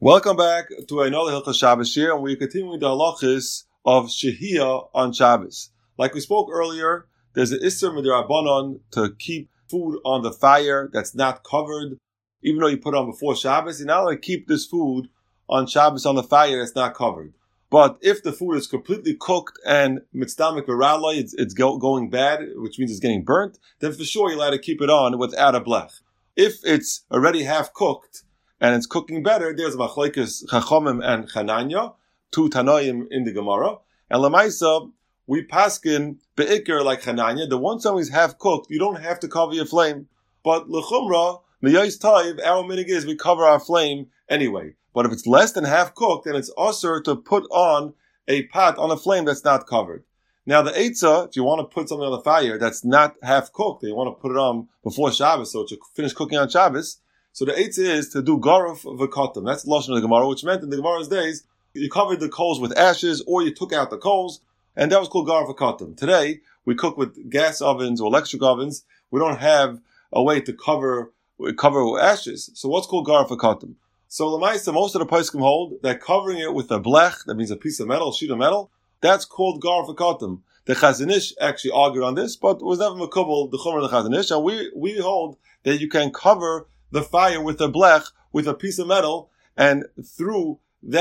Welcome back to another Hilchos Shabbos here, and we're continuing the halachas of Shehiyah on Shabbos. Like we spoke earlier, there's an Isser Midrabanan to keep food on the fire that's not covered. Even though you put it on before Shabbos, you're not allowed to keep this food on Shabbos on the fire that's not covered. But if the food is completely cooked and mitzdamek v'raloi, it's going bad, which means it's getting burnt, then for sure you're allowed to keep it on without a blech. If it's already half cooked, and it's cooking better, there's Machlokes Chachamim and Chananya, two Tanoim in the Gemara. And Lamaisa, we paskin be'ikr like Chananya. The one time is half cooked, you don't have to cover your flame. But L'chumra, Miyais Taiv, our minig is we cover our flame anyway. But if it's less than half cooked, then it's usher to put on a pot on a flame that's not covered. Now the Eitzah, if you want to put something on the fire that's not half cooked, and you want to put it on before Shabbos, so to finish cooking on Shabbos, so the eitzah is to do garuf v'kotam. That's the lashon of the Gemara, which meant in the Gemara's days, you covered the coals with ashes, or you took out the coals, and that was called garuf v'kotam. Today, we cook with gas ovens or electric ovens. We don't have a way to cover with ashes. So what's called garuf v'kotam? So l'maisa, most of the poskim hold that covering it with a blech, that means a piece of metal, a sheet of metal, that's called garuf v'kotam. The Chazon Ish actually argued on this, but it was never makubal the chumrah of the Chazon Ish, and we hold that you can cover the fire with a blech, with a piece of metal, and through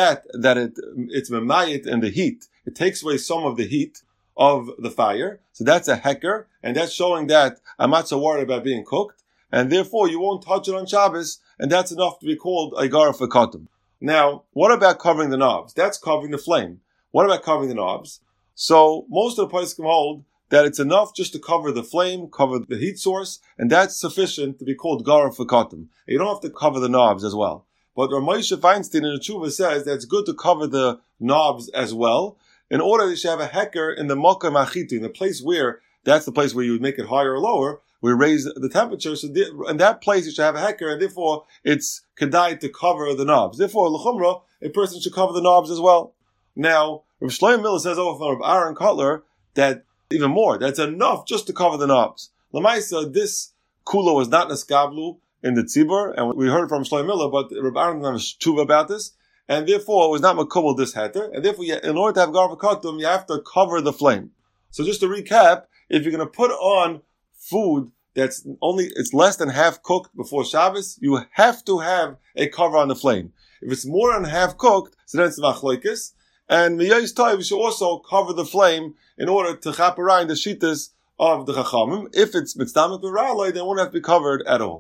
it's memayit in the heat. It takes away some of the heat of the fire. So that's a heker, and that's showing that I'm not so worried about being cooked, and therefore you won't touch it on Shabbos, and that's enough to be called a garuf v'kotam. Now, what about covering the knobs? That's covering the flame. What about covering the knobs? So most of the poskim hold that it's enough just to cover the flame, cover the heat source, and that's sufficient to be called garuf v'kotam. You don't have to cover the knobs as well. But Rav Moshe Feinstein in the Tshuva says that it's good to cover the knobs as well, in order that you should have a heker in the makom achitu, in the place where, that's the place where you would make it higher or lower, we raise the temperature, so in that place you should have a heker, and therefore it's kedai to cover the knobs. Therefore, l'chumra, a person should cover the knobs as well. Now, Rav Shlomo Miller says over from Rav Aaron Kotler that even more, that's enough just to cover the knobs. Lamaisa, this kula was not neskablu in the tzibur, and we heard from Shlomo Miller, but Rabbi Aaron didn't have a tshuva about this, and therefore it was not makubal this heter, and therefore in order to have garuf v'kotam, you have to cover the flame. So just to recap, if you're going to put on food it's less than half cooked before Shabbos, you have to have a cover on the flame. If it's more than half cooked, so then it's machlokes. And miyais taiv, you should also cover the flame in order to chaperayim the shitas of the chachamim. If it's mitzdamek v'raloi, then it won't have to be covered at all.